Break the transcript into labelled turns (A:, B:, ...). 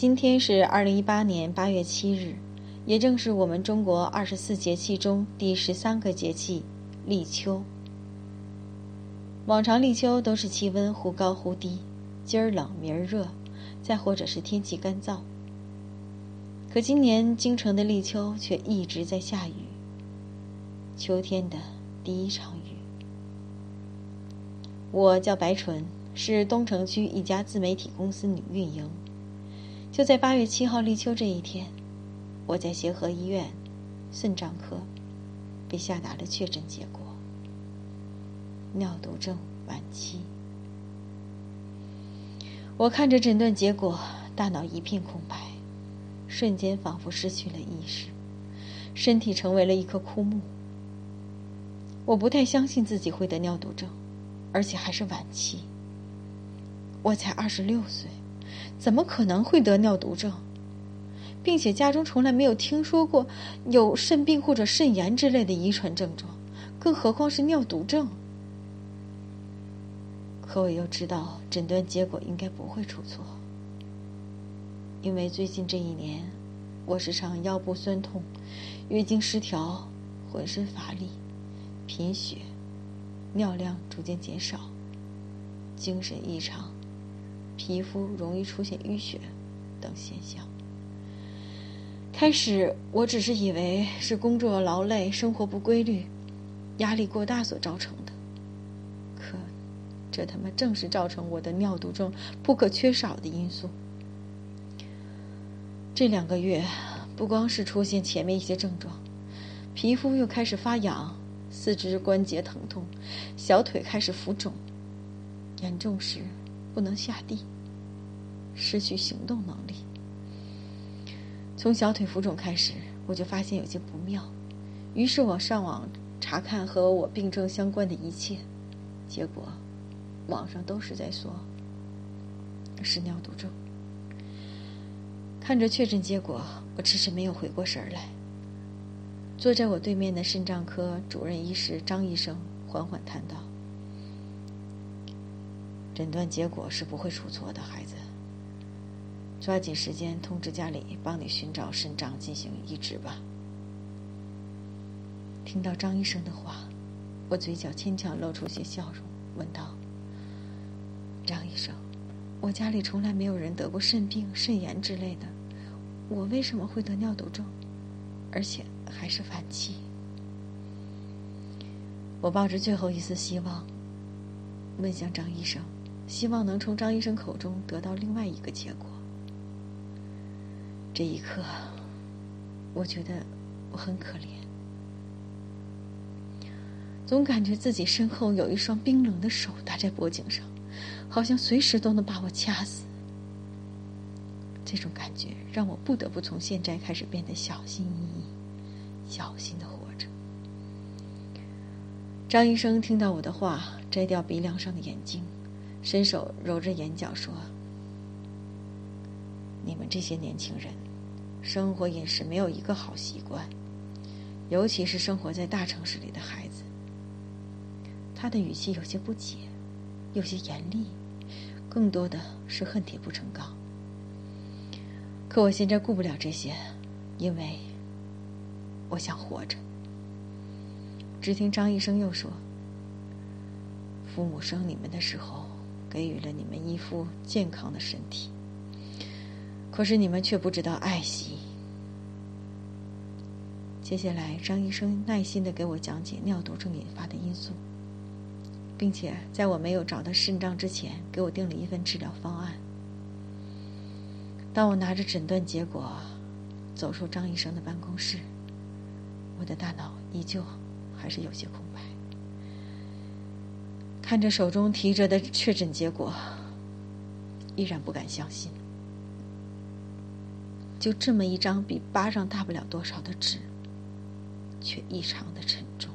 A: 今天是2018年8月7日，也正是我们中国24节气中第13个节气立秋。往常立秋都是气温忽高忽低，今儿冷明儿热，再或者是天气干燥。可今年京城的立秋却一直在下雨，秋天的第一场雨。我叫白纯，是东城区一家自媒体公司女运营。就在8月7号立秋这一天，我在协和医院肾脏科被下达了确诊结果：尿毒症晚期。我看着诊断结果，大脑一片空白，瞬间仿佛失去了意识，身体成为了一棵枯木。我不太相信自己会得尿毒症，而且还是晚期。我才26岁，怎么可能会得尿毒症？并且家中从来没有听说过有肾病或者肾炎之类的遗传症状，更何况是尿毒症。可我又知道诊断结果应该不会出错，因为最近这一年，我时常腰部酸痛、月经失调、浑身乏力、贫血、尿量逐渐减少、精神异常、皮肤容易出现淤血等现象。开始我只是以为是工作劳累、生活不规律、压力过大所造成的，可这他妈正是造成我的尿毒症不可缺少的因素。这2个月，不光是出现前面一些症状，皮肤又开始发痒，四肢关节疼痛，小腿开始浮肿，严重时不能下地，失去行动能力。从小腿浮肿开始，我就发现有些不妙，于是我上网查看和我病症相关的一切，结果网上都是在说是尿毒症。看着确诊结果，我迟迟没有回过神来。坐在我对面的肾脏科主任医师张医生缓缓谈道：诊断结果是不会出错的，孩子，抓紧时间通知家里帮你寻找肾脏进行移植吧。听到张医生的话，我嘴角牵强露出些笑容，问道：张医生，我家里从来没有人得过肾病、肾炎之类的，我为什么会得尿毒症，而且还是晚期？我抱着最后一丝希望问向张医生，希望能从张医生口中得到另外一个结果。这一刻，我觉得我很可怜，总感觉自己身后有一双冰冷的手搭在脖颈上，好像随时都能把我掐死。这种感觉让我不得不从现在开始变得小心翼翼，小心地活着。张医生听到我的话，摘掉鼻梁上的眼镜，伸手揉着眼角说：你们这些年轻人，生活饮食没有一个好习惯，尤其是生活在大城市里的孩子。他的语气有些不解，有些严厉，更多的是恨铁不成钢。可我现在顾不了这些，因为我想活着。只听张医生又说：父母生你们的时候，给予了你们一副健康的身体，可是你们却不知道爱惜。接下来张医生耐心地给我讲解尿毒症引发的因素，并且在我没有找到肾脏之前，给我定了一份治疗方案。当我拿着诊断结果走出张医生的办公室，我的大脑依旧还是有些空白，看着手中提着的确诊结果，依然不敢相信。就这么一张比巴掌大不了多少的纸，却异常的沉重。